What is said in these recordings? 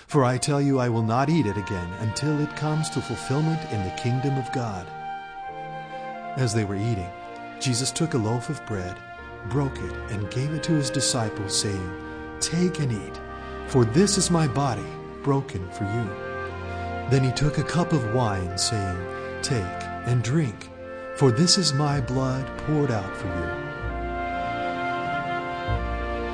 For I tell you, I will not eat it again until it comes to fulfillment in the kingdom of God." As they were eating, Jesus took a loaf of bread, broke it, and gave it to his disciples, saying, "Take and eat, for this is my body, broken for you." Then he took a cup of wine, saying, "Take and drink, for this is my blood poured out for you."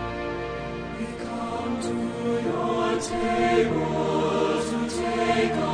We come to your table to take